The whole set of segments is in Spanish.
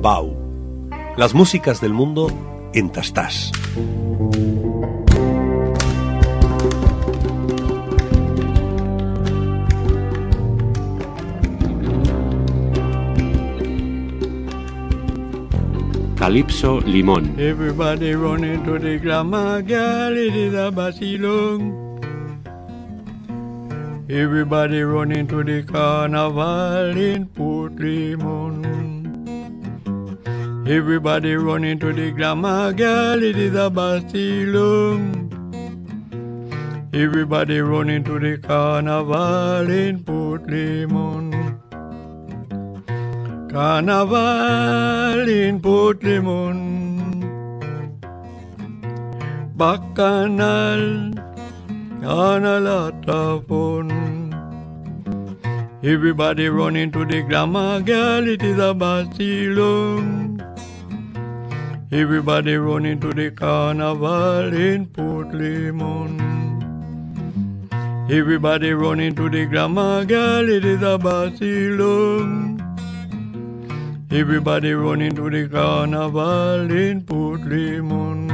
Bau. Las músicas del mundo en Tastás. Calypso Limón. Everybody running to the glamour girl, it is a basilong. Everybody running to the carnival in Port Limon. Everybody running to the glamour girl, it is a basilong. Everybody running to the carnival in Port Limon. Carnival in Port Limon. Bacchanal on a lot of fun. Everybody running to the glamour girl, it is a basilong. Everybody running to the carnival in Port Limon. Everybody running to the glamour girl, it is a basilong. Everybody running to the carnival in Port Limon.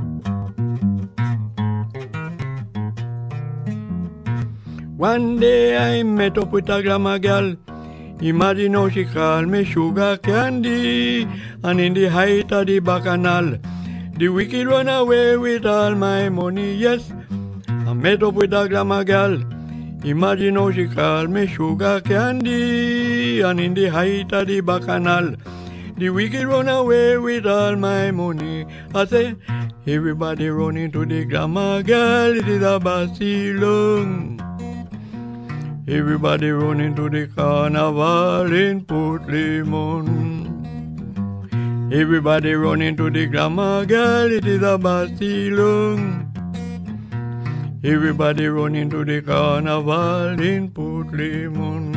One day I met up with a glamour girl. Imagine how she called me sugar candy. And in the height of the bacchanal, the wicked run away with all my money. Yes, I met up with a glamour girl. Imagine how she called me sugar candy. And in the height of the bacchanal, the wicked run away with all my money. I say, everybody running to the glamour girl, it is a basilong. Everybody running to the carnival in Port Limon. Everybody running to the glamour girl, it is a basilong. Everybody running to the carnival in Port Limon.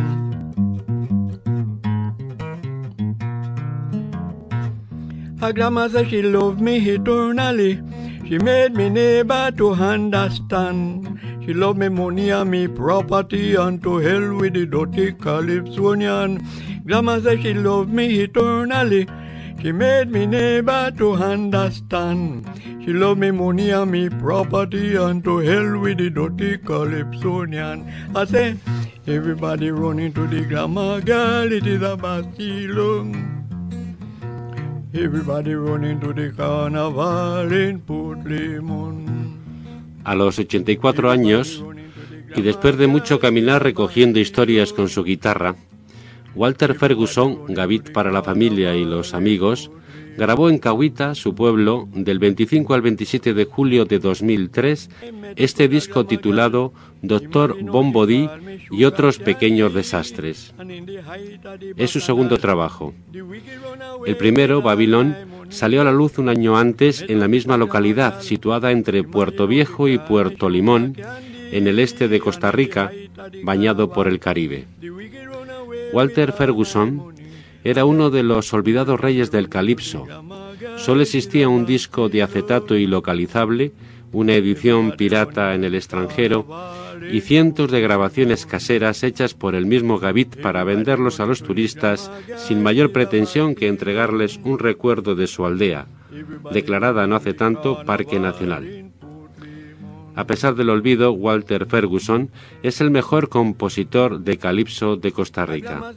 A glamour said she loved me eternally. She made me neighbor to understand. She loved me money and me property, and to hell with the dirty Calypsonian. Glamour said she loved me eternally. She made me neighbor to understand. She loved me money and me property, and to hell with the dirty Calypsonian. I say, everybody running to the glamour girl, it is a basilong. Everybody running to the carnival in Port Limon. A los 84 años, y después de mucho caminar recogiendo historias con su guitarra, Walter Ferguson, Gavit para la familia y los amigos, grabó en Cahuita, su pueblo, del 25 al 27 de julio de 2003, este disco titulado Doctor Bombodí y otros pequeños desastres. Es su segundo trabajo. El primero, Babylon, salió a la luz un año antes en la misma localidad, situada entre Puerto Viejo y Puerto Limón, en el este de Costa Rica, bañado por el Caribe. Walter Ferguson era uno de los olvidados reyes del calipso. Solo existía un disco de acetato ilocalizable, una edición pirata en el extranjero y cientos de grabaciones caseras hechas por el mismo Gavit para venderlos a los turistas sin mayor pretensión que entregarles un recuerdo de su aldea, declarada no hace tanto Parque Nacional. A pesar del olvido, Walter Ferguson es el mejor compositor de calipso de Costa Rica.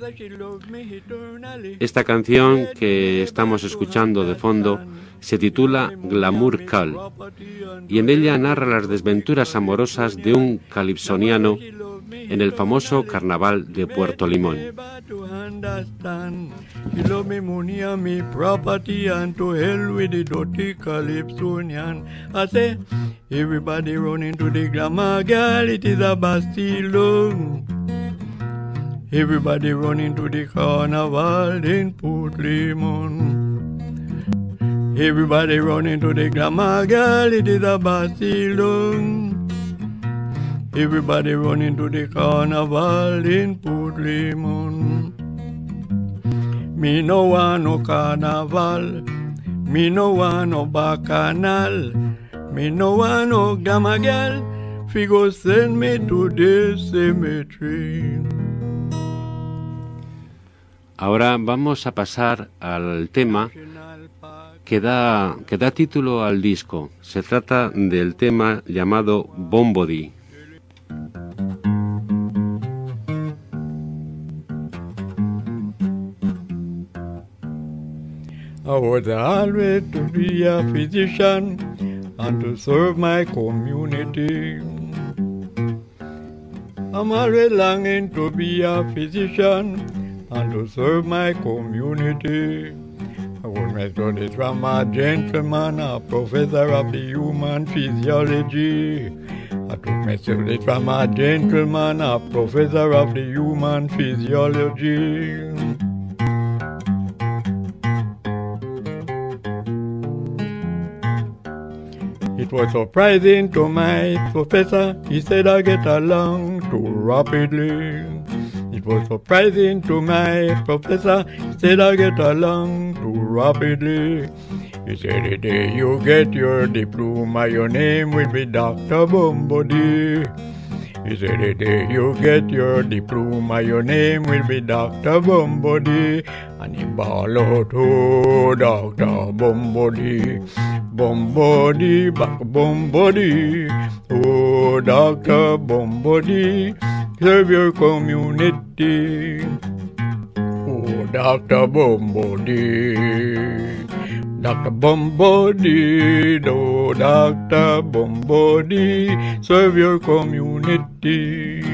Esta canción que estamos escuchando de fondo se titula Glamour Call y en ella narra las desventuras amorosas de un calipsoniano en el famoso carnaval de Puerto Limón. She love me money and me property, and to hell with the dirty Calypsonian. I say, everybody running to the glamour girl, it is a basilong. Everybody running to the carnival in Port Limon. Everybody running to the glamour girl, it is a basilong. Everybody running to the carnival in Port Limon. Me no want no carnival, me no want no bacchanal, me no want no glamour girl, fi go send me to the cemetery. Ahora vamos a pasar al tema que da título al disco. Se trata del tema llamado Bombody. I was always to be a physician and to serve my community. I'm always longing to be a physician and to serve my community. I was my studies from a gentleman, a professor of the human physiology. I took my studies from a gentleman, a professor of the human physiology. It was surprising to my professor, he said I get along too rapidly. It was surprising to my professor, he said I get along too rapidly. He said the day you get your diploma, your name will be Dr. Bombody. He said the day you get your diploma, your name will be Dr. Bombody. And he bawled out, oh, Dr. Bombody. Bombody, back Bombody. Oh, Dr. Bombody, serve your community. Oh, Dr. Bombody. Dr. Bombody, oh, Dr. Bombody, serve your community.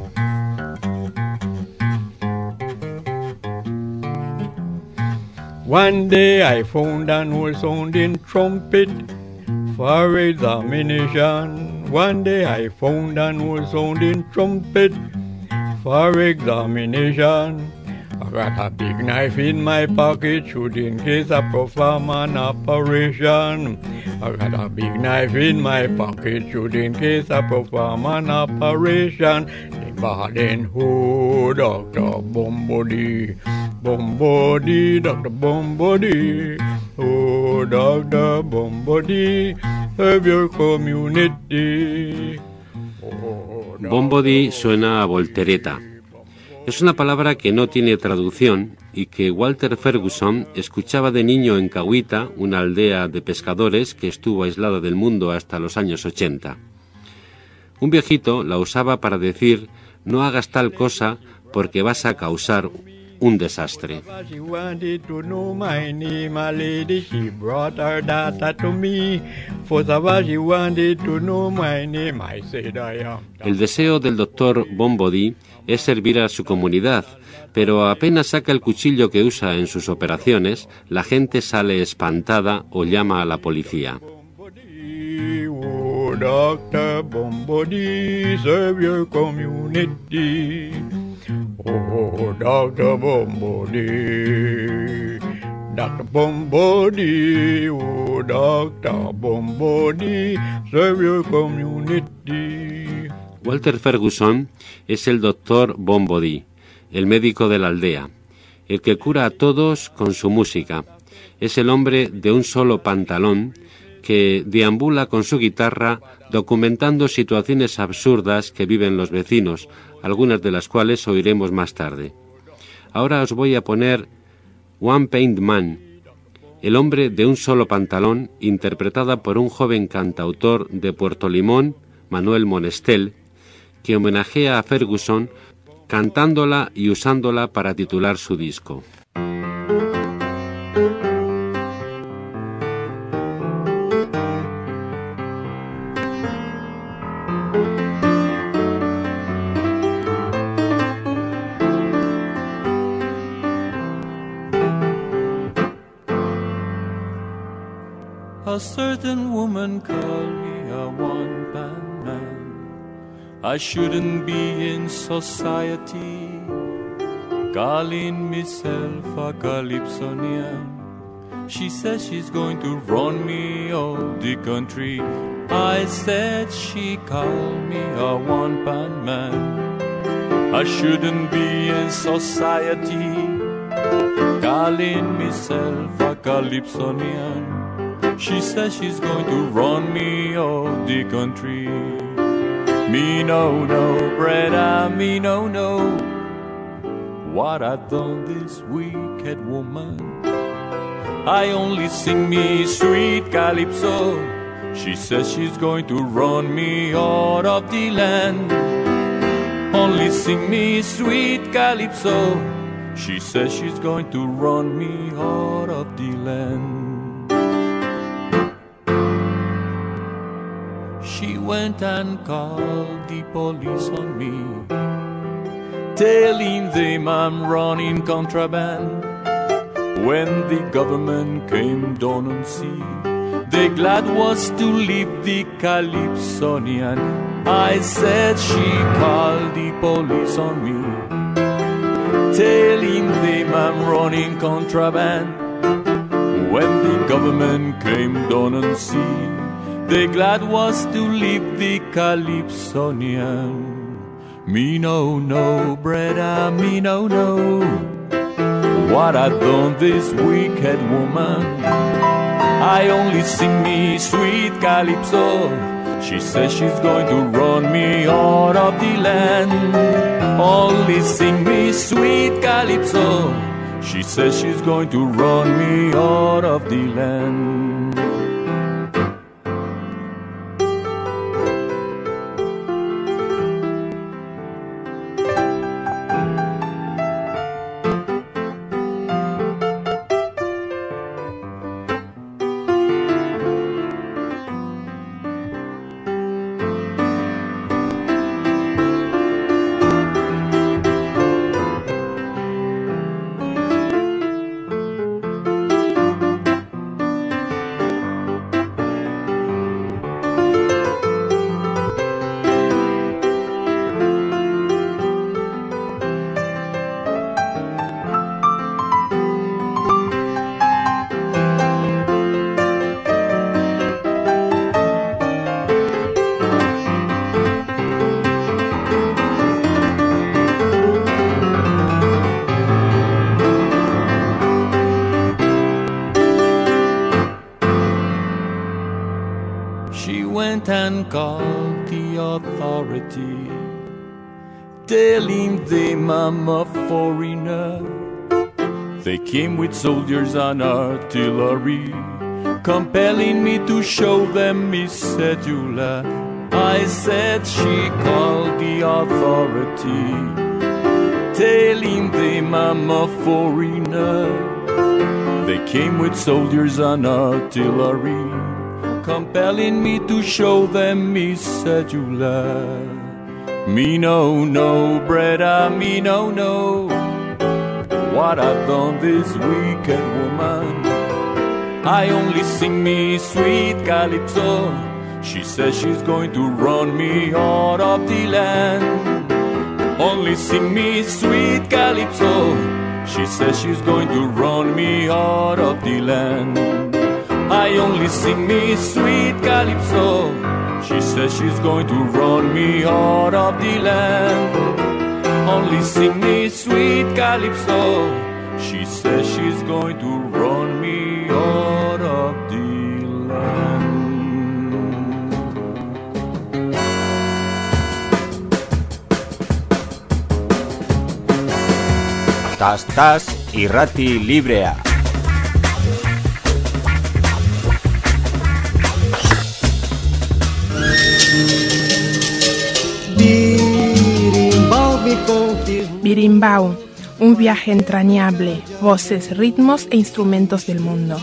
One day I found an old sounding trumpet for examination. One day I found an old sounding trumpet for examination. I got a big knife in my pocket, shoot in case I perform an operation. I got a big knife in my pocket, shoot in case I perform an operation. Then, oh, Dr. Bombody, Bombody, Dr. Bombody, oh, Dr. Bombody, serve your community. Oh, Bombody suena a voltereta. Es una palabra que no tiene traducción y que Walter Ferguson escuchaba de niño en Cahuita, una aldea de pescadores que estuvo aislada del mundo hasta los años 80. Un viejito la usaba para decir: no hagas tal cosa porque vas a causar un desastre. El deseo del doctor Bombody es servir a su comunidad, pero apenas saca el cuchillo que usa en sus operaciones, la gente sale espantada o llama a la policía. Dr. Bombody, serve your community. Oh, Dr. Bombody, Dr. Bombody, oh, Dr. Bombody, serve your community. Walter Ferguson es el doctor Bombody, el médico de la aldea, el que cura a todos con su música. Es el hombre de un solo pantalón que deambula con su guitarra documentando situaciones absurdas que viven los vecinos, algunas de las cuales oiremos más tarde. Ahora os voy a poner One Paint Man, el hombre de un solo pantalón, interpretada por un joven cantautor de Puerto Limón, Manuel Monestel, que homenajea a Ferguson cantándola y usándola para titular su disco. A certain woman called me a one-man man. I shouldn't be in society, calling myself a Calypsonian. She says she's going to run me off the country. I said she called me a one-man man. I shouldn't be in society, calling myself a Calypsonian. She says she's going to run me off the country. Me no, no, Breda, me no, no. what I've done, this wicked woman. I only sing me sweet calypso. She says she's going to run me out of the land. Only sing me sweet calypso. She says she's going to run me out of the land. She went and called the police on me, telling them I'm running contraband. When the government came down on sea, they glad was to leave the Calypsonian. I said she called the police on me, telling them I'm running contraband. When the government came down on sea, they glad was to leave the Calypsonian. Me no know, brother, me no know what I done this wicked woman. I only sing me sweet calypso. She says she's going to run me out of the land. Only sing me sweet calypso. She says she's going to run me out of the land. And called the authority, telling them I'm a foreigner. They came with soldiers and artillery, compelling me to show them me cedula. I said she called the authority, telling them I'm a foreigner. They came with soldiers and artillery, compelling me to show them me cedula. Me no know, brother, me no know what I've done this wicked woman. I only sing me sweet calypso. She says she's going to run me out of the land. Only sing me sweet calypso. She says she's going to run me out of the land. I only sing me sweet calypso. She says she's going to run me out of the land. Only sing me sweet calypso. She says she's going to run me out of the land. Tas irrati librea. Birimbau, un viaje entrañable, voces, ritmos e instrumentos del mundo.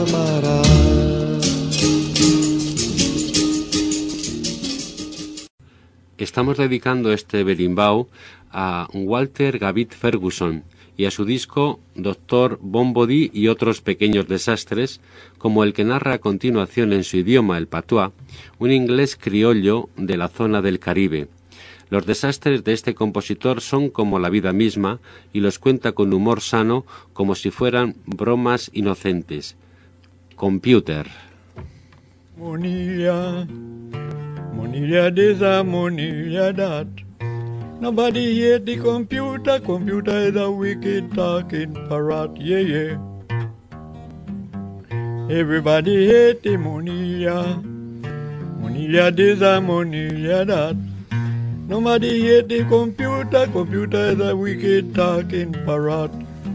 Estamos dedicando este berimbau a Walter Gavit Ferguson y a su disco Dr. Bombodil y otros pequeños desastres, como el que narra a continuación en su idioma, el patuá, un inglés criollo de la zona del Caribe. Los desastres de este compositor son como la vida misma y los cuenta con humor sano, como si fueran bromas inocentes. Computer. Monilia, Monilia this and Monilia that. Nobody hate the computer. Computer is a wicked talking parrot, yeah, yeah. Everybody hate the Monilia. Monilia this and Monilia that. Nobody hate the computer. Computer is a wicked talking parrot.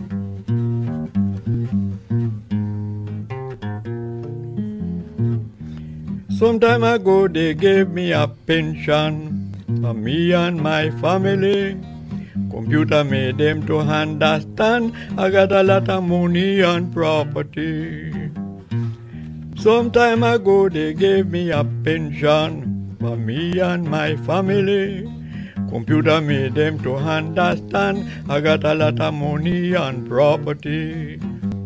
Some time ago they gave me a pension for me and my family. Computer made them to understand I got a lot of money and property. Some time ago they gave me a pension for me and my family. Computer made them to understand I got a lot of money and property.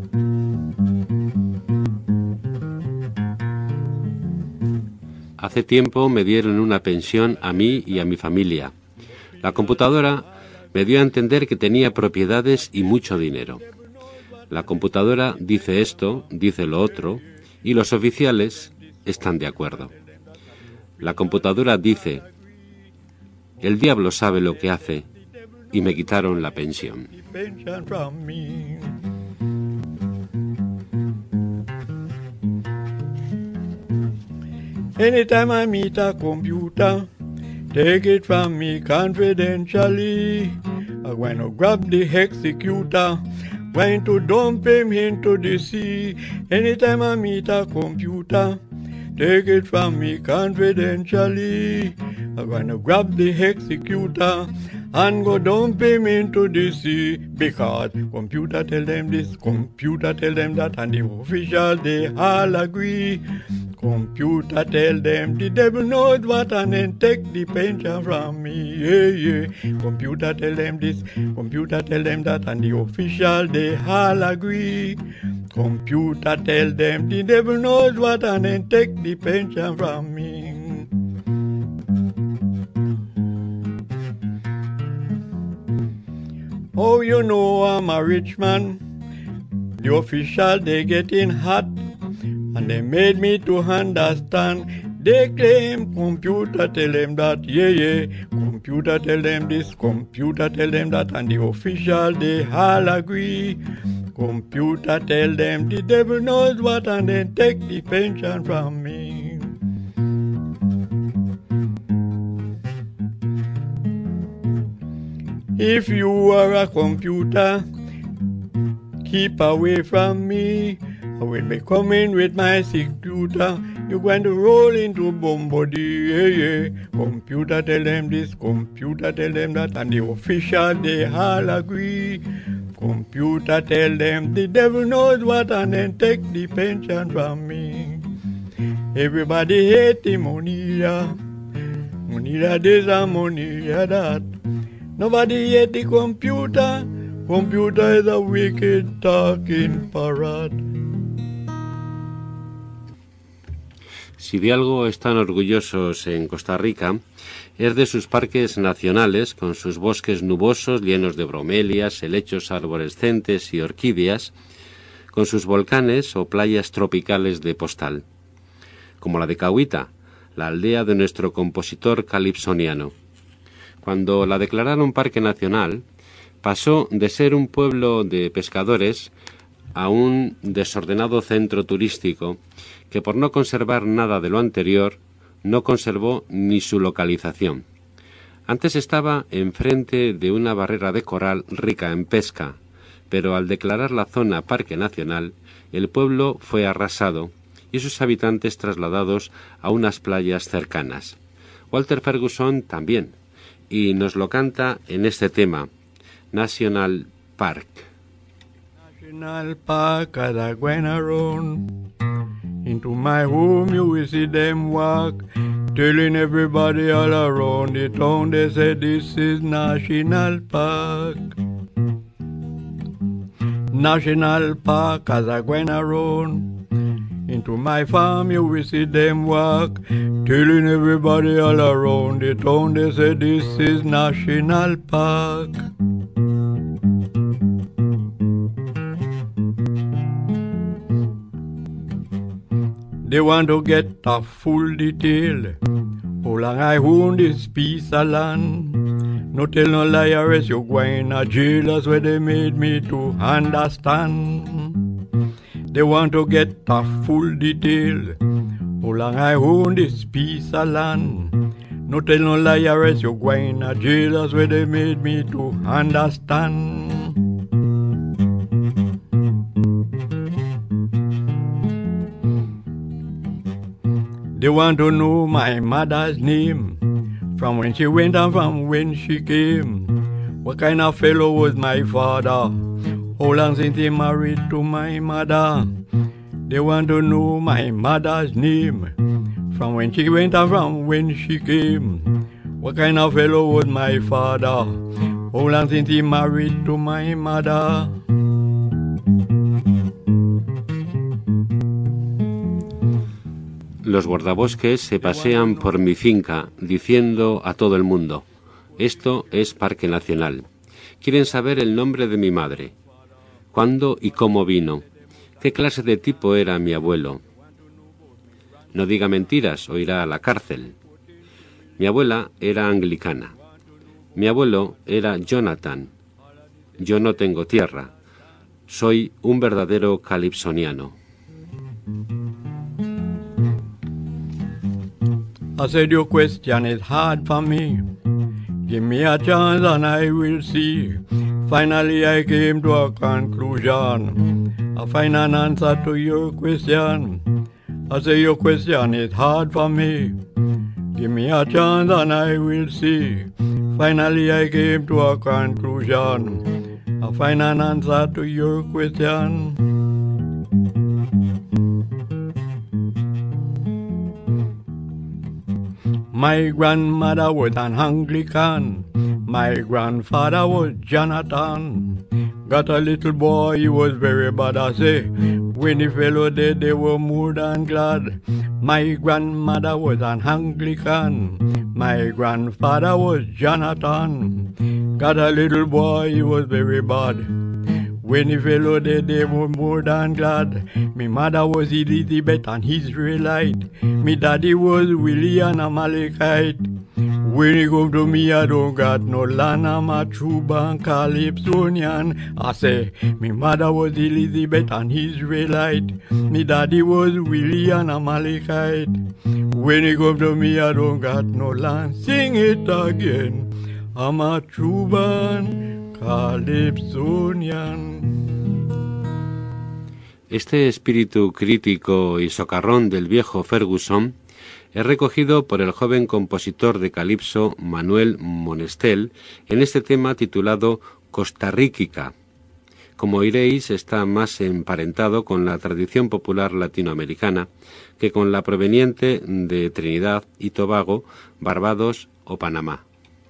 Hace tiempo me dieron una pensión a mí y a mi familia. La computadora me dio a entender que tenía propiedades y mucho dinero. La computadora dice esto, dice lo otro, y los oficiales están de acuerdo. La computadora dice, el diablo sabe lo que hace, y me quitaron la pensión. Anytime I meet a computer, take it from me confidentially. I'm going to grab the executor, going to dump him into the sea. Anytime I meet a computer, take it from me confidentially. I'm going to grab the executor and go dump him into the sea. Because computer tell them this, computer tell them that, and the officials they all agree. Computer tell them the devil knows what and then take the pension from me. Yeah, yeah. Computer tell them this, computer tell them that, and the official they all agree. Computer tell them the devil knows what and then take the pension from me. Oh, you know I'm a rich man. The official they getting hot. And they made me to understand. They claim computer tell them that, yeah, yeah. Computer tell them this, computer tell them that, and the official they all agree. Computer tell them the devil knows what and then take the pension from me. If you are a computer, keep away from me. I will be coming with my executor. You're going to roll into Bombody, yeah, yeah. Computer tell them this, computer tell them that, and the official they all agree. Computer tell them the devil knows what and then take the pension from me. Everybody hate the money, yeah. Money this and money that. Nobody hate the computer. Computer is a wicked talking parrot. Si de algo están orgullosos en Costa Rica, es de sus parques nacionales, con sus bosques nubosos llenos de bromelias, helechos arborescentes y orquídeas, con sus volcanes o playas tropicales de postal, como la de Cahuita, la aldea de nuestro compositor calipsoniano. Cuando la declararon parque nacional, pasó de ser un pueblo de pescadores a un desordenado centro turístico que, por no conservar nada de lo anterior, no conservó ni su localización. Antes estaba enfrente de una barrera de coral rica en pesca, pero al declarar la zona parque nacional, el pueblo fue arrasado y sus habitantes trasladados a unas playas cercanas. Walter Ferguson también, y nos lo canta en este tema, National Park. National Park as I went around. Into my home you will see them walk, telling everybody all around the town they say this is National Park. National Park as I went around. Into my farm you will see them walk, telling everybody all around the town they say this is National Park. They want to get a full detail. How long I own this piece of land? No tell no liar else you going to jail. That's where they made me to understand. They want to get a full detail. How long I own this piece of land? No tell no lie, arrest you going to jail. That's where they made me to understand. They want to know my mother's name, from when she went and from when she came. What kind of fellow was my father? How long since he married to my mother? They want to know my mother's name, from when she went and from when she came. What kind of fellow was my father? How long since he married to my mother? Los guardabosques se pasean por mi finca diciendo a todo el mundo: esto es Parque Nacional. Quieren saber el nombre de mi madre, cuándo y cómo vino, qué clase de tipo era mi abuelo. No diga mentiras o irá a la cárcel. Mi abuela era anglicana. Mi abuelo era Jonathan. Yo no tengo tierra. Soy un verdadero calipsoniano. I said your question is hard for me. Give me a chance and I will see. Finally I came to a conclusion. I find an answer to your question. I say your question is hard for me. Give me a chance and I will see. Finally I came to a conclusion. I find an answer to your question. My grandmother was an Anglican. My grandfather was Jonathan. Got a little boy, he was very bad, I say. When the fellow dead, they were more than glad. My grandmother was an Anglican. My grandfather was Jonathan. Got a little boy, he was very bad. When the fellow dead, they were more than glad. Me mother was Elizabeth, an Israelite. Me daddy was Willie, an Amalekite. When it come to me, I don't got no land. I'm a true born Calypsonian. I say, me mother was Elizabeth, an Israelite. Me daddy was Willie, an Amalekite. When it come to me, I don't got no land. Sing it again. I'm a true born Calypsonian. Este espíritu crítico y socarrón del viejo Ferguson es recogido por el joven compositor de calipso Manuel Monestel en este tema titulado Costarríquica. Como oiréis, está más emparentado con la tradición popular latinoamericana que con la proveniente de Trinidad y Tobago, Barbados o Panamá.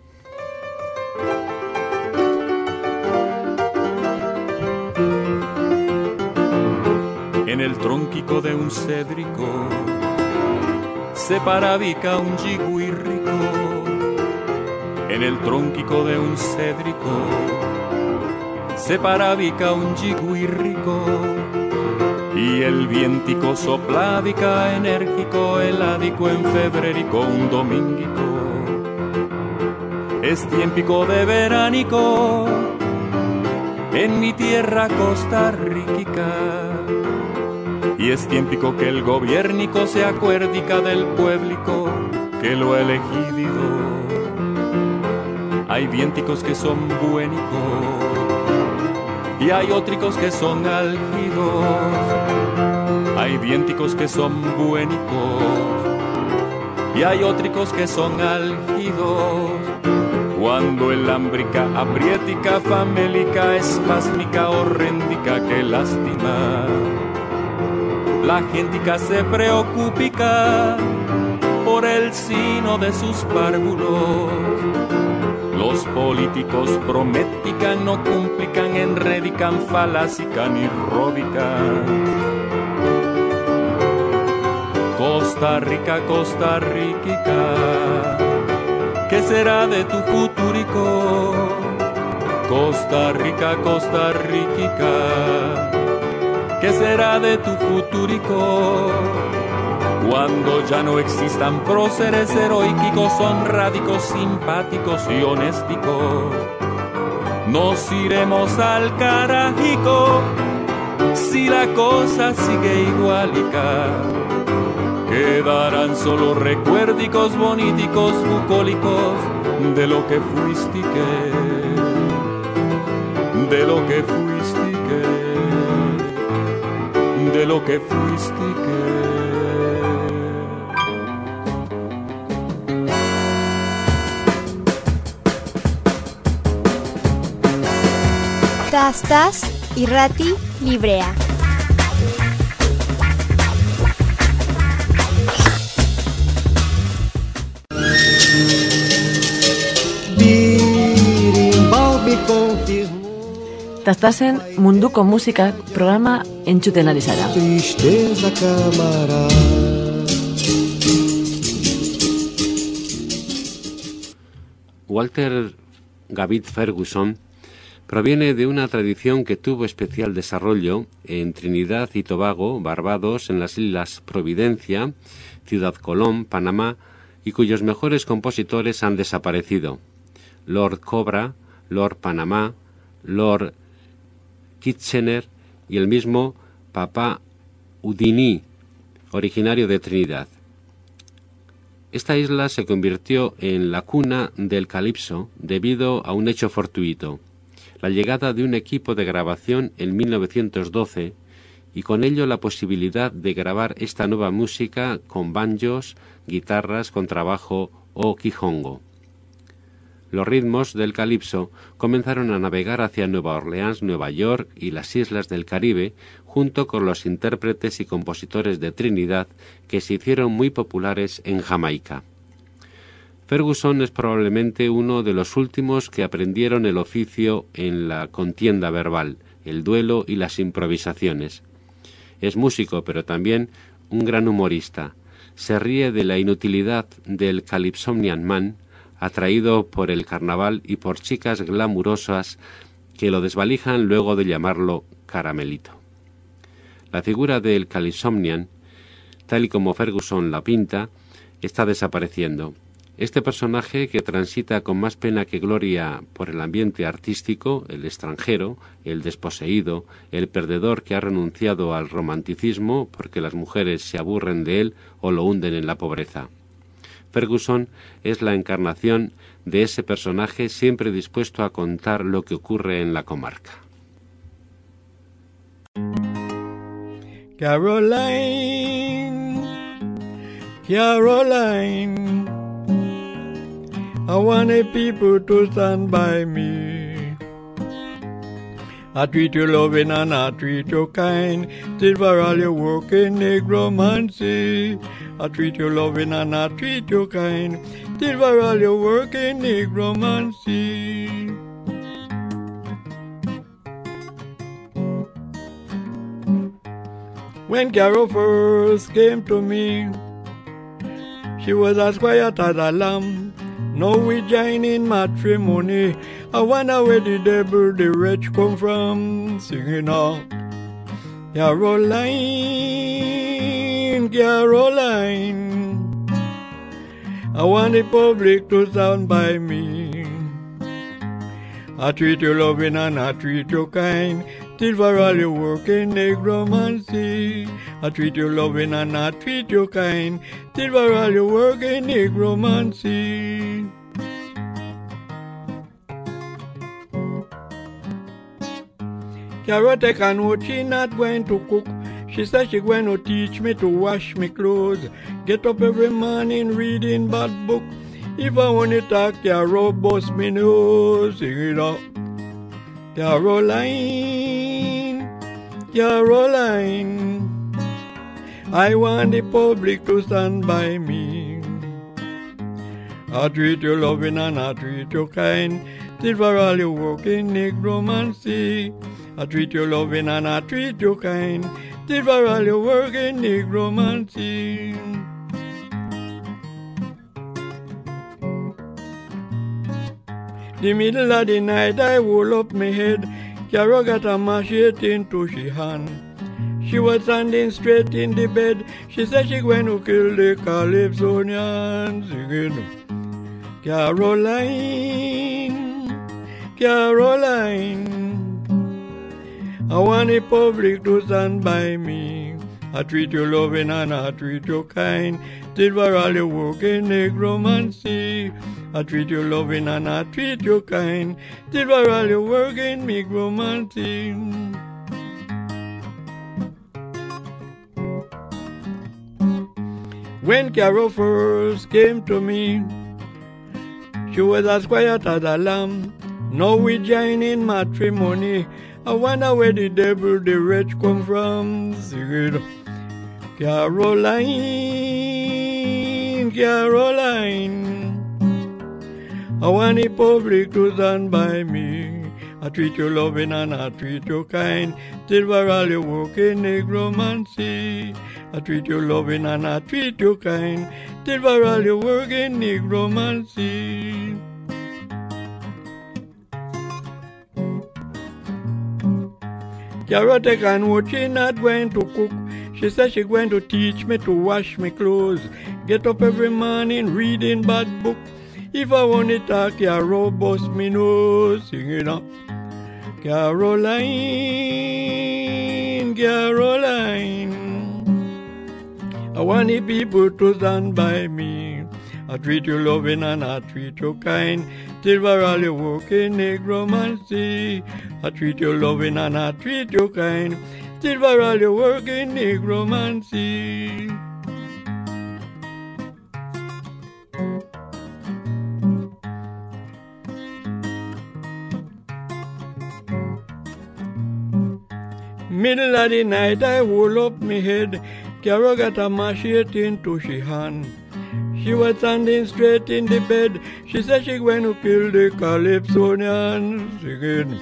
En el tronquico de un cédrico se parabica un yiguirrico. En el tronquico de un cédrico se parabica un yiguirrico. Y el vientico soplabica enérgico, heládico en febrerico, un dominguico. Es tiempico de veránico en mi tierra costarríquica. Y es tiempico que el gobiernico se acuerdica del pueblico que lo ha elegido. Hay vienticos que son buenicos y hay ótricos que son álgidos. Hay vienticos que son buenicos y hay ótricos que son álgidos. Cuando el ámbrica, apriética, famélica, espásmica, horrendica, que lástima. La gentica se preocupica por el sino de sus párvulos. Los políticos prometican, no cumplican, enredican, falácican y ródican. Costa Rica, Costa Riquica, ¿qué será de tu futurico? Costa Rica, Costa Riquica, ¿qué será de tu futurico? Cuando ya no existan próceres heroicos, honrádicos, simpáticos y honésticos, nos iremos al carajico si la cosa sigue igualica. Que quedarán solo recuerdicos boniticos, bucólicos, de lo que fuiste de lo que fuiste de lo que fuiste Tas irrati librea. Tastasen munduko musika programa entzuten ari zara. Walter Gavit Ferguson proviene de una tradición que tuvo especial desarrollo en Trinidad y Tobago, Barbados, en las Islas Providencia, Ciudad Colón, Panamá, y cuyos mejores compositores han desaparecido. Lord Cobra, Lord Panamá, Lord Kitchener y el mismo Papa Houdini, originario de Trinidad. Esta isla se convirtió en la cuna del calipso debido a un hecho fortuito, la llegada de un equipo de grabación en 1912 y con ello la posibilidad de grabar esta nueva música con banjos, guitarras, contrabajo o quijongo. Los ritmos del calipso comenzaron a navegar hacia Nueva Orleans, Nueva York y las islas del Caribe, junto con los intérpretes y compositores de Trinidad que se hicieron muy populares en Jamaica. Ferguson es probablemente uno de los últimos que aprendieron el oficio en la contienda verbal, el duelo y las improvisaciones. Es músico, pero también un gran humorista. Se ríe de la inutilidad del Calypsonian Man, atraído por el carnaval y por chicas glamurosas que lo desvalijan luego de llamarlo Caramelito. La figura del Calypsonian, tal y como Ferguson la pinta, está desapareciendo. Este personaje, que transita con más pena que gloria por el ambiente artístico, el extranjero, el desposeído, el perdedor que ha renunciado al romanticismo porque las mujeres se aburren de él o lo hunden en la pobreza. Ferguson es la encarnación de ese personaje siempre dispuesto a contar lo que ocurre en la comarca. Caroline, Caroline, I want the people to stand by me. I treat you loving and I treat you kind, till for all your work in negromancy. I treat you loving and I treat you kind, till for all your work in negromancy. When Carol first came to me, she was as quiet as a lamb. Now we join in matrimony. I wonder where the devil, the wretch, come from, singing out, Caroline, Caroline. I want the public to stand by me. I treat you loving and I treat you kind, till for all your work in negromancy. I treat you loving and I treat you kind, till for all your work in negromancy. Carol take a note, she not going to cook. She said she going to teach me to wash me clothes. Get up every morning reading bad book. If I want to talk, Carol bust me nose. Sing it out. Caroline, Caroline, I want the public to stand by me. I treat you loving and I treat you kind, till for all your work in negromancy. I treat you loving and I treat you kind, till for all your work in negromancy. The middle of the night I hold up my head, Carol got a machete into she hand. She was standing straight in the bed, she said she going to kill the Calypsonian, singing, Caroline, Caroline, I want the public to stand by me. I treat you loving and I treat you kind. Till we're all you work in negromancy. I treat you loving and I treat you kind. Till we're all you work in negromancy. When Carol first came to me, she was as quiet as a lamb. Now we join in matrimony. I wonder where the devil, the wretch, come from. Sing it. Caroline, Caroline, I want the public to stand by me. I treat you loving and I treat you kind. Till we're all you work in negromancy. I treat you loving and I treat you kind. Till we're all you work in negromancy. Carol take and what she not going to cook. She said she going to teach me to wash my clothes. Get up every morning reading bad book. If I want to talk, Carol bust me nose. Sing it up. Caroline, Caroline, I want the people to stand by me. I treat you loving and I treat you kind. Till we're all you work in negromancy. I treat you loving and I treat you kind. Till we're all you work in negromancy. Middle of the night I hold up me head. Carol got a machete into she hand. She was standing straight in the bed. She said she going to kill the Calypsonian. Singing,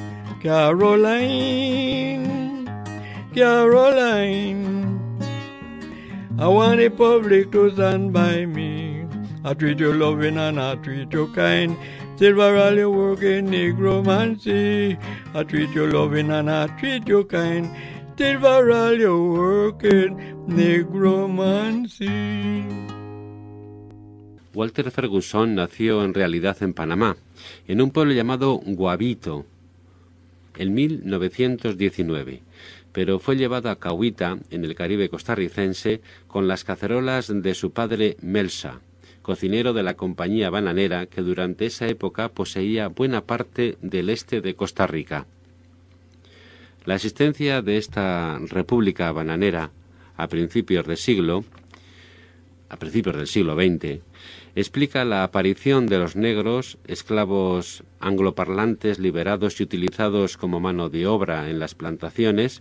Caroline, Caroline, I want the public to stand by me. I treat you loving and I treat you kind. Till we're all you work in negromancy. I treat you loving and I treat you kind. Till we're all you work in negromancy. Walter Ferguson nació en realidad en Panamá, en un pueblo llamado Guabito, en 1919, pero fue llevado a Cahuita, en el Caribe costarricense, con las cacerolas de su padre Melsa, cocinero de la compañía bananera que durante esa época poseía buena parte del este de Costa Rica. La existencia de esta república bananera a principios del siglo XX, explica la aparición de los negros, esclavos angloparlantes liberados y utilizados como mano de obra en las plantaciones,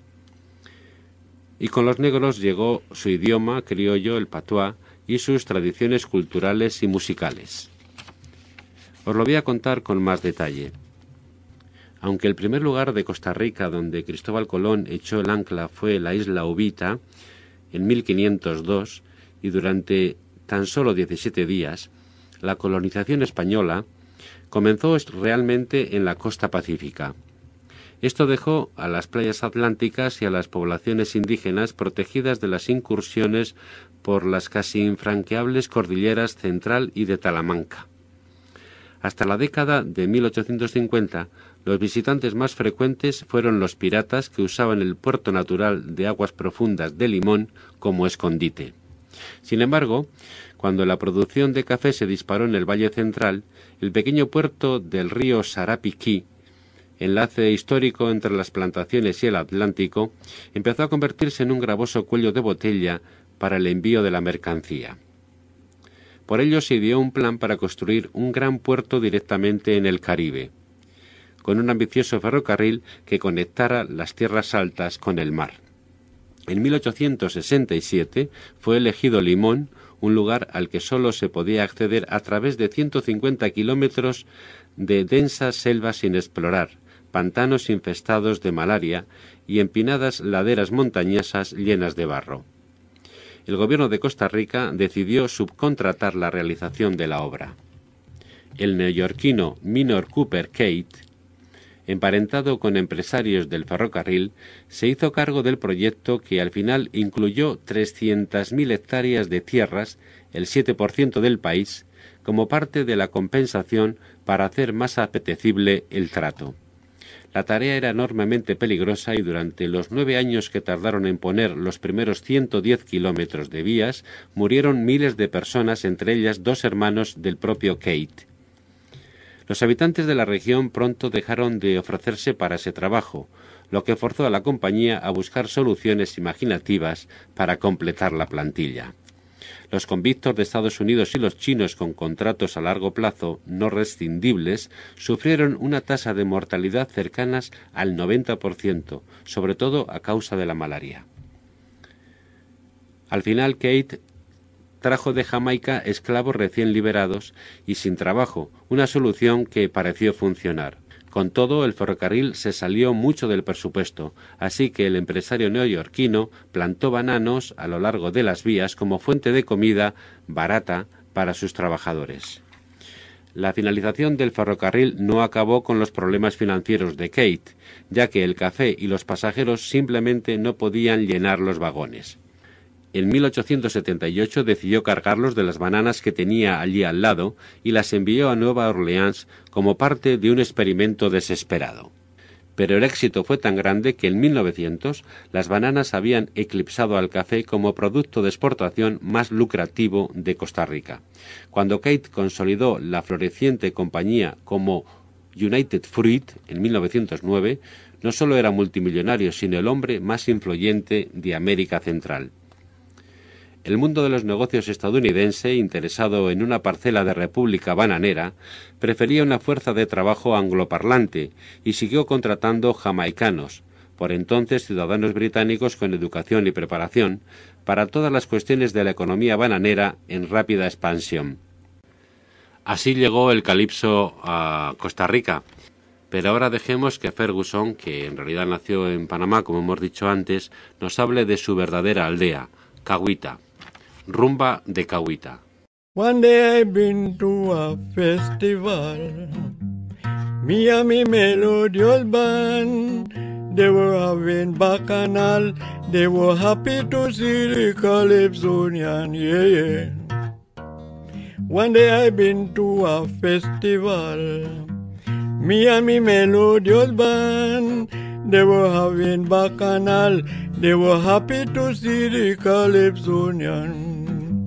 y con los negros llegó su idioma criollo, el patuá, y sus tradiciones culturales y musicales. Os lo voy a contar con más detalle. Aunque el primer lugar de Costa Rica donde Cristóbal Colón echó el ancla fue la isla Uvita, en 1502, y durante tan solo 17 días, la colonización española comenzó realmente en la costa pacífica. Esto dejó a las playas atlánticas y a las poblaciones indígenas protegidas de las incursiones por las casi infranqueables cordilleras Central y de Talamanca. Hasta la década de 1850, los visitantes más frecuentes fueron los piratas que usaban el puerto natural de aguas profundas de Limón como escondite. Sin embargo, cuando la producción de café se disparó en el Valle Central, el pequeño puerto del río Sarapiquí, enlace histórico entre las plantaciones y el Atlántico, empezó a convertirse en un gravoso cuello de botella para el envío de la mercancía. Por ello se ideó un plan para construir un gran puerto directamente en el Caribe, con un ambicioso ferrocarril que conectara las tierras altas con el mar. En 1867 fue elegido Limón, un lugar al que solo se podía acceder a través de 150 kilómetros de densas selvas sin explorar, pantanos infestados de malaria y empinadas laderas montañosas llenas de barro. El gobierno de Costa Rica decidió subcontratar la realización de la obra. El neoyorquino Minor Cooper Cate, emparentado con empresarios del ferrocarril, se hizo cargo del proyecto que al final incluyó 300.000 hectáreas de tierras, el 7% del país, como parte de la compensación para hacer más apetecible el trato. La tarea era enormemente peligrosa y durante los 9 años que tardaron en poner los primeros 110 kilómetros de vías, murieron miles de personas, entre ellas 2 hermanos del propio Keith. Los habitantes de la región pronto dejaron de ofrecerse para ese trabajo, lo que forzó a la compañía a buscar soluciones imaginativas para completar la plantilla. Los convictos de Estados Unidos y los chinos con contratos a largo plazo no rescindibles sufrieron una tasa de mortalidad cercanas al 90%, sobre todo a causa de la malaria. Al final, Keith trajo de Jamaica esclavos recién liberados y sin trabajo, una solución que pareció funcionar. Con todo, el ferrocarril se salió mucho del presupuesto, así que el empresario neoyorquino plantó bananos a lo largo de las vías como fuente de comida barata para sus trabajadores. La finalización del ferrocarril no acabó con los problemas financieros de Keith, ya que el café y los pasajeros simplemente no podían llenar los vagones. En 1878 decidió cargarlos de las bananas que tenía allí al lado y las envió a Nueva Orleans como parte de un experimento desesperado. Pero el éxito fue tan grande que en 1900 las bananas habían eclipsado al café como producto de exportación más lucrativo de Costa Rica. Cuando Keith consolidó la floreciente compañía como United Fruit en 1909, no solo era multimillonario, sino el hombre más influyente de América Central. El mundo de los negocios estadounidense, interesado en una parcela de república bananera, prefería una fuerza de trabajo angloparlante y siguió contratando jamaicanos, por entonces ciudadanos británicos con educación y preparación, para todas las cuestiones de la economía bananera en rápida expansión. Así llegó el calipso a Costa Rica. Pero ahora dejemos que Ferguson, que en realidad nació en Panamá, como hemos dicho antes, nos hable de su verdadera aldea, Cahuita. Rumba de Cahuita. One day I've been to a festival. Me and me melodious band, they were having bacchanal. They were happy to see the Calypsonian, yeah, yeah. One day I've been to a festival. Me and me melodious band, they were having bacchanal. They were happy to see the Calypsonian.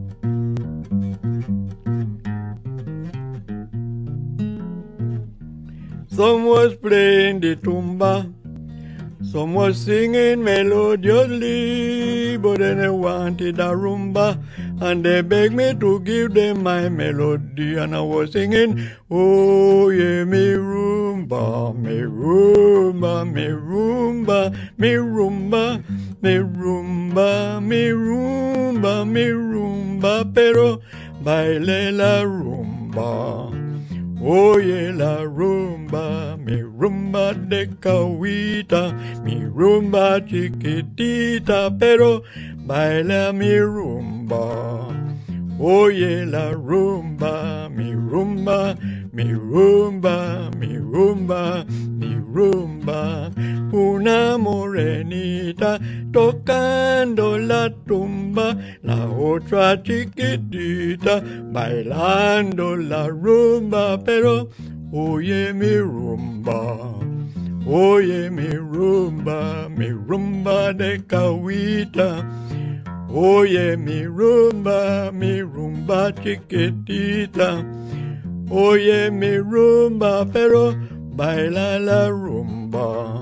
Some was playing the tumba, some was singing melodiously, but then they wanted a rumba, and they begged me to give them my melody, and I was singing, oh yeah, me rumba, me rumba, me rumba, me rumba, me rumba, me rumba, me rumba, pero baile la rumba. Oye la rumba, mi rumba de Cahuita, mi rumba chiquitita, pero baila mi rumba. Oye la rumba, mi rumba, mi rumba, mi rumba, mi rumba. Una morenita tocando la tumba, la otra chiquitita bailando la rumba, pero oye mi rumba, oye mi rumba de Cahuita. Oye mi rumba chiquitita. Oye mi rumba, pero baila la rumba.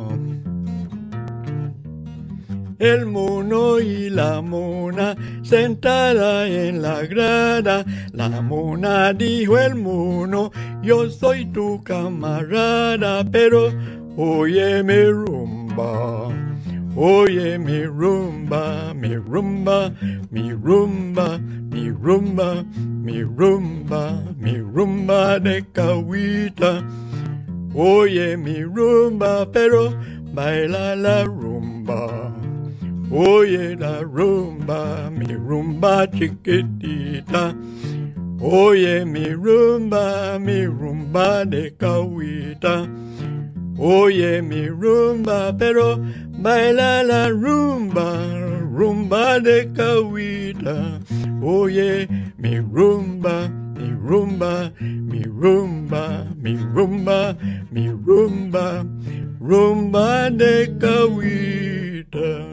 El mono y la mona sentada en la grada. La mona dijo el mono, yo soy tu camarada, pero oye mi rumba. Oye mi rumba, mi rumba, mi rumba, mi rumba, mi rumba, mi rumba de Cahuita. Oye mi rumba, pero baila la rumba. Oye la rumba, mi rumba chiquitita. Oye mi rumba de Cahuita. Oye mi rumba, pero baila la rumba, rumba de Cahuita. Oye mi rumba mi rumba, mi rumba, mi rumba, mi rumba, rumba de Cahuita.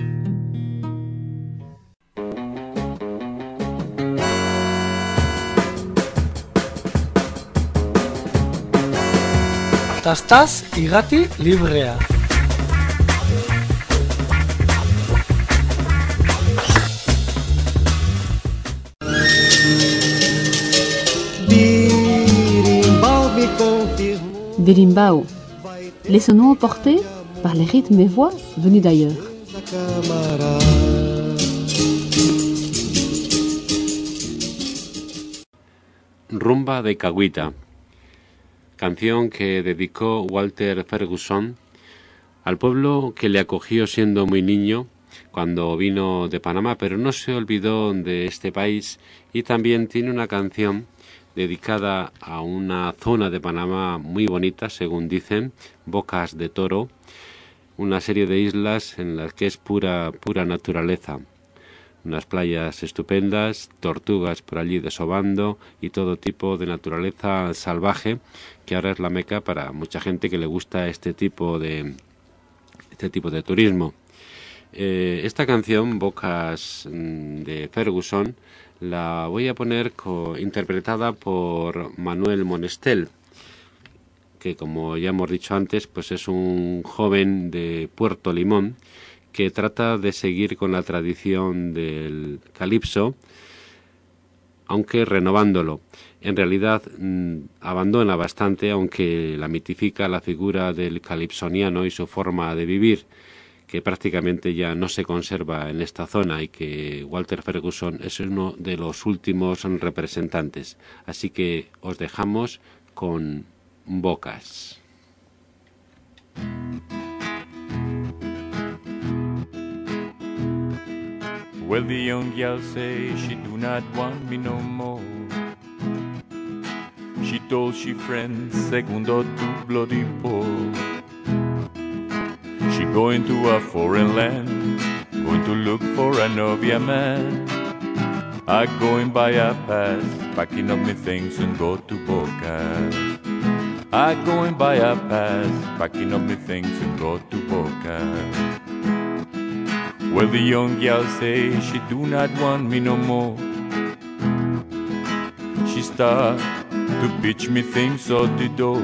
Tastaz irrati librea. Berimbau, les sons portés par les rythmes et voix venus d'ailleurs. Rumba de Cahuita, canción que dedicó Walter Ferguson al pueblo que le acogió siendo muy niño cuando vino de Panamá, pero no se olvidó de este país, y también tiene una canción dedicada a una zona de Panamá muy bonita, según dicen, Bocas de Toro, una serie de islas en las que es pura naturaleza. Unas playas estupendas, tortugas por allí desobando y todo tipo de naturaleza salvaje, que ahora es la meca para mucha gente que le gusta este tipo de turismo. Esta canción, Bocas de Ferguson, la voy a poner interpretada por Manuel Monestel, que, como ya hemos dicho antes, pues es un joven de Puerto Limón que trata de seguir con la tradición del calipso, aunque renovándolo. En realidad abandona bastante, aunque la mitifica la figura del calipsoniano y su forma de vivir, que prácticamente ya no se conserva en esta zona, y que Walter Ferguson es uno de los últimos representantes. Así que os dejamos con Bocas. Well, the young gal say she do not want me no more. She told she friends segundo to bloody poor. She going to a foreign land, going to look for a novia man. I going by a pass, packing up me things and go to Bocas. I going by a pass, packing up me things and go to Bocas. Well, the young gal say she do not want me no more. She start to pitch me things out the door.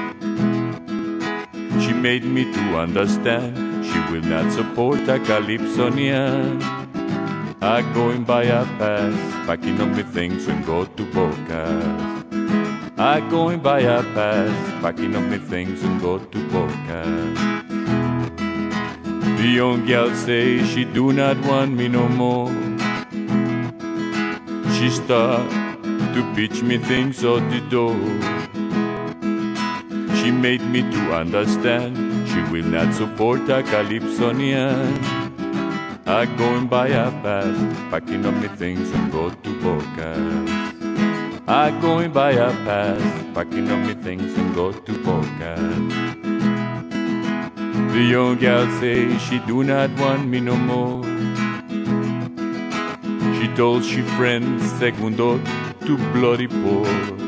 She made me to understand she will not support a calypsonian. I going by a pass, packing up me things and go to Bocas. I going by a pass, packing up me things and go to Bocas. The young gal say she do not want me no more. She start to pitch me things out the door. She made me to understand she will not support a calypsonian. I going by a pass, packing up me things and go to Bocas. I going by a pass, packing up me things and go to Bocas. The young gal say she do not want me no more. She told she friends segundo to bloody poor.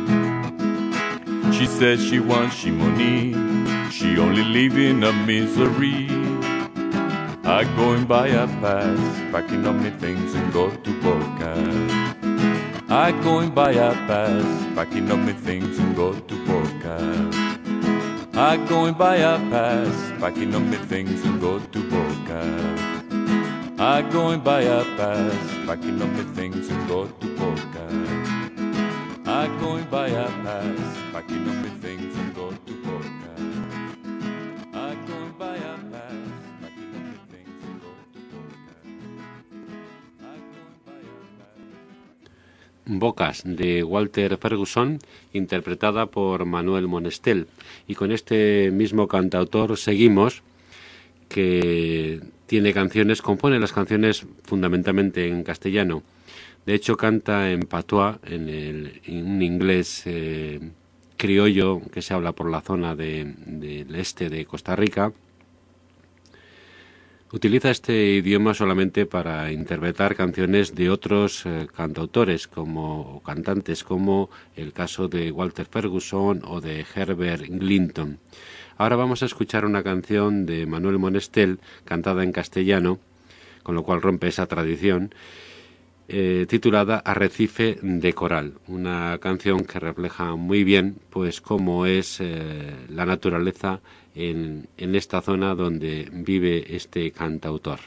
She says she wants she money, she only live in a misery. I going by a pass, packing up me things and go to Bocas. I going by a pass, packing up me things and go to Bocas. I going by a pass, packing up me things and go to Bocas. I going by a pass, packing up me things and go to Bocas. I going by a pass, packing up me things and go to Bocas. I going by a pass, packing up me things and go to Bocas. I going by a pass. Bocas, de Walter Ferguson, interpretada por Manuel Monestel. Y con este mismo cantautor seguimos, que tiene canciones, compone las canciones fundamentalmente en castellano. De hecho, canta en patuá, en un inglés criollo que se habla por la zona del este de Costa Rica. Utiliza este idioma solamente para interpretar canciones de otros cantautores o cantantes, como el caso de Walter Ferguson o de Herbert Clinton. Ahora vamos a escuchar una canción de Manuel Monestel, cantada en castellano, con lo cual rompe esa tradición, titulada Arrecife de Coral, una canción que refleja muy bien pues cómo es la naturaleza en esta zona donde vive este cantautor.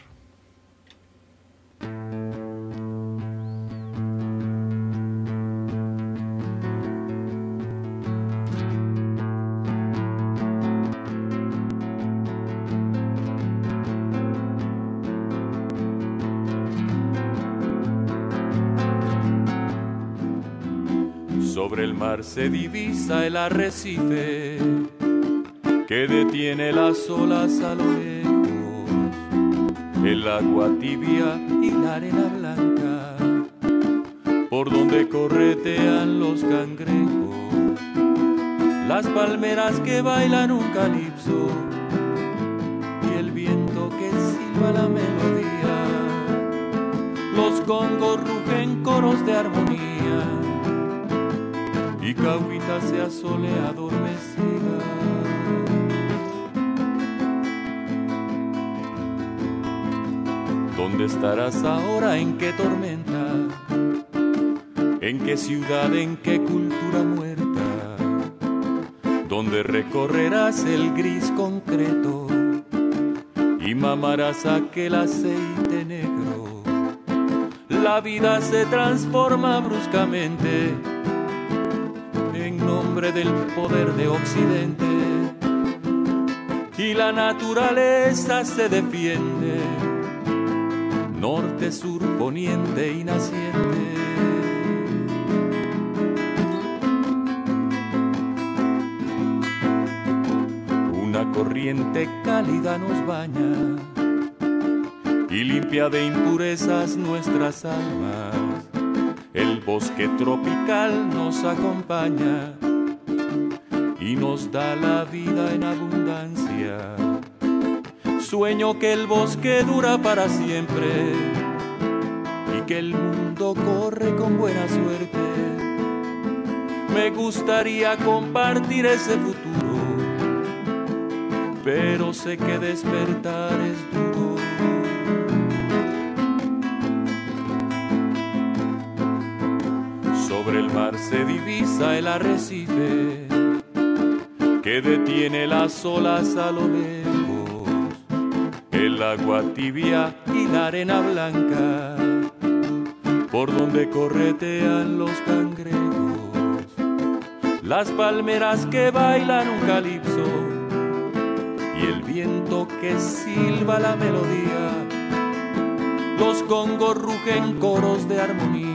Sobre el mar se divisa el arrecife que detiene las olas a lo lejos, el agua tibia y la arena blanca, por donde corretean los cangrejos, las palmeras que bailan un calipso y el viento que silba la melodía, los congos rugen coros de armonía y Cahuita se asole adormecida. ¿Dónde estarás ahora? ¿En qué tormenta? ¿En qué ciudad? ¿En qué cultura muerta? ¿Dónde recorrerás el gris concreto y mamarás aquel aceite negro? La vida se transforma bruscamente en nombre del poder de Occidente y la naturaleza se defiende, norte, sur, poniente y naciente. Una corriente cálida nos baña y limpia de impurezas nuestras almas. El bosque tropical nos acompaña y nos da la vida en abundancia. Sueño que el bosque dura para siempre y que el mundo corre con buena suerte. Me gustaría compartir ese futuro, pero sé que despertar es duro. Sobre el mar se divisa el arrecife que detiene las olas a lo lejos, el agua tibia y la arena blanca, por donde corretean los cangrejos, las palmeras que bailan un calipso y el viento que silba la melodía, los congos rugen coros de armonía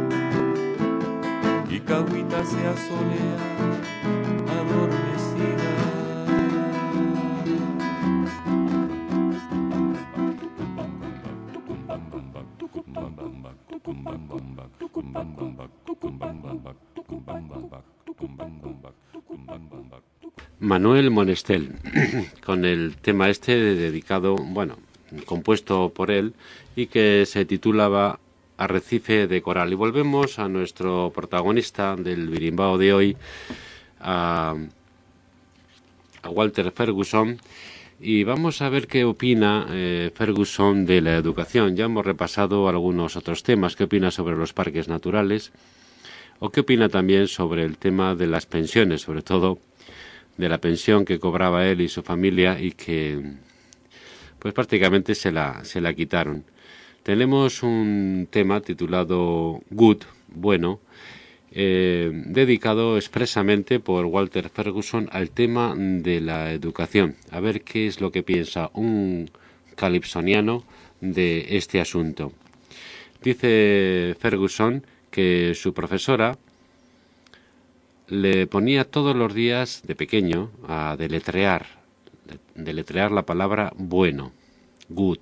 y Cahuita se asolea adormecida. Manuel Monestel, con el tema este dedicado, compuesto por él y que se titulaba Arrecife de Coral. Y volvemos a nuestro protagonista del birimbao de hoy, a Walter Ferguson, y vamos a ver qué opina Ferguson de la educación. Ya hemos repasado algunos otros temas. ¿Qué opina sobre los parques naturales? ¿O qué opina también sobre el tema de las pensiones, sobre todo de la pensión que cobraba él y su familia y que pues prácticamente se la quitaron? Tenemos un tema titulado Good, bueno, dedicado expresamente por Walter Ferguson al tema de la educación. A ver qué es lo que piensa un calipsoniano de este asunto. Dice Ferguson que su profesora le ponía todos los días de pequeño a deletrear la palabra bueno, good.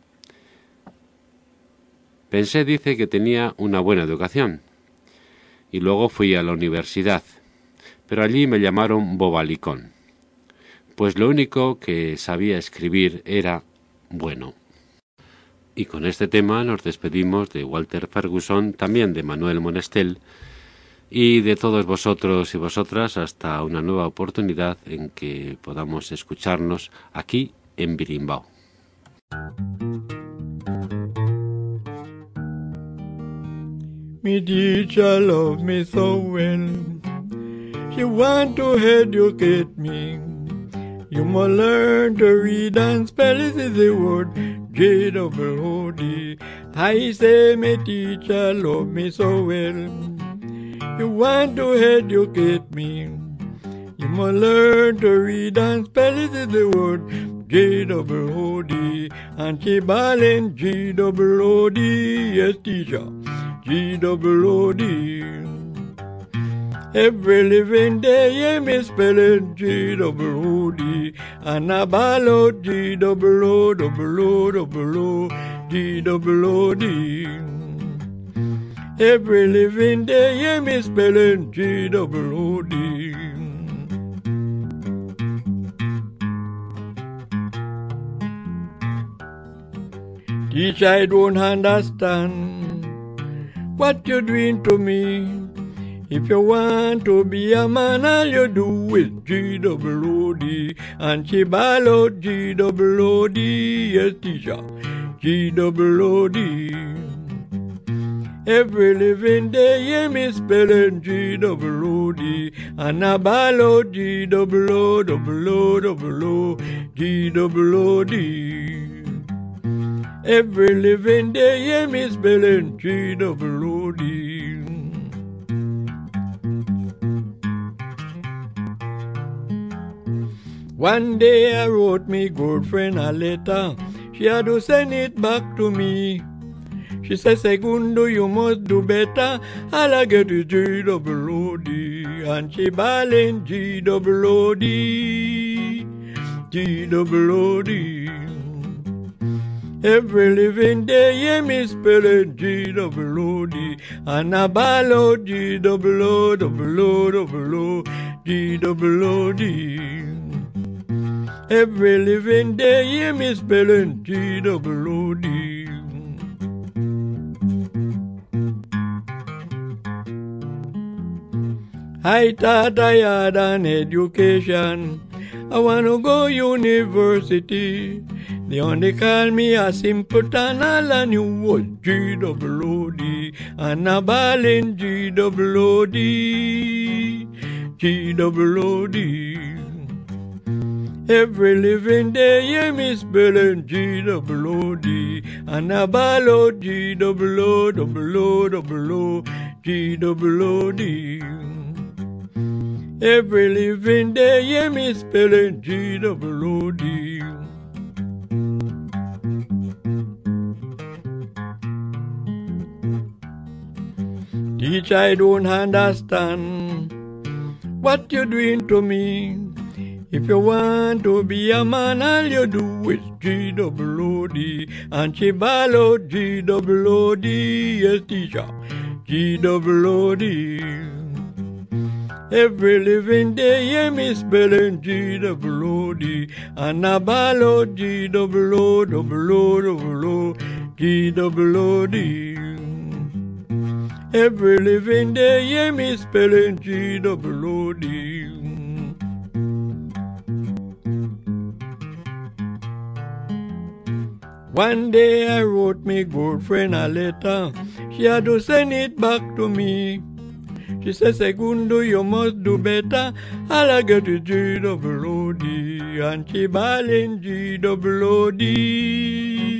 Pensé, dice, que tenía una buena educación y luego fui a la universidad, pero allí me llamaron bobalicón, pues lo único que sabía escribir era bueno. Y con este tema nos despedimos de Walter Ferguson, también de Manuel Monestel y de todos vosotros y vosotras hasta una nueva oportunidad en que podamos escucharnos aquí en Birimbao. Me teacher loved me so well. She want to educate me. You must learn to read and spell. This is the word J-O-O-D. I say my teacher loved me so well. You want to educate me. You must learn to read and spell. This is the word J-O-O-D. And she ballin' G-O-O-D. Yes, teacher. G-O-O-D. Every living day, yeah, me spellin' G-O-O-D. And I ball out G-O-O-O-O-O-O, G-O-O-D. Every living day, yeah, me spellin' G-O-O-D. Teach, I don't understand what you're doing to me. If you want to be a man, all you do is G-O-O-D. And she ball out G-O-O-D. Yes, teacher, G-O-O-D. Every living day, yeah, me spellin' G-O-O-D. And I ball out G-O-O-O-O-O, G-O-O-D. Every living day, yeah, me spellin' G-O-O-D. One day I wrote me good friend a letter. She had to send it back to me. She said, Segundo, you must do better. All I get is G-O-O-D. And she ballin' G-O-O-D. G-O-O-D. Every living day, yeah, me spellin' G-O-O-D. And I ball out G-O-O-O-O-O, G-O-O-D. Every living day, yeah, me spellin' G-O-O-D. I thought I had an education. I wanna go university. They only call me a simpleton. All I knew was G-O-O-D. And I ballin' G-O-O-D. G-O-O-D. Every living day, yeah, me spellin' G-O-O-D. And I ball out G-O-O-O-O-O, G-O-O-D. Every living day, yeah, me spellin' G-O-O-D. Teach, I don't understand what you're doing to me. If you want to be a man, all you do is G-O-O-D. And she ball out G-O-O-D. Yes, teacher, G-O-O-D. Every living day, yeah, me spellin' G-O-O-D. And I ball out G-O-O-O-O-O, G-O-O-D. Every living day, yeah, me spellin' G-O-O-D. One day I wrote me good friend a letter. She had to send it back to me. She said, Segundo, you must do better. All I get is G-O-O-D. And she ballin' G-O-O-D.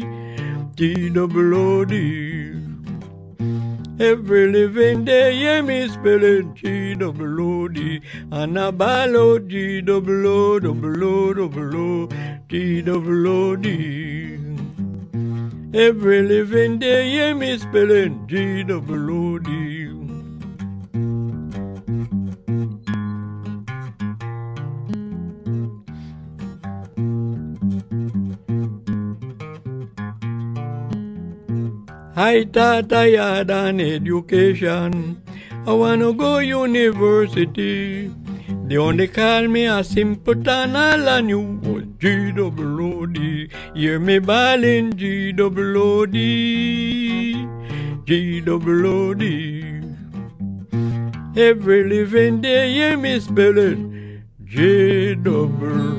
G-O-O-D. Every living day, yeah, me spellin' G-O-O-D. And I ball out G-O-O-O-O-O, G-O-O-D. Every living day, yeah, me spellin' G-O-O-D. I thought I had an education. I wanna go university. They only call me a simpleton, all I knew was G-double-O-D. Hear me ballin' G-double-O-D, G-double-O-D. Every living day hear me spell it G-double-O-D.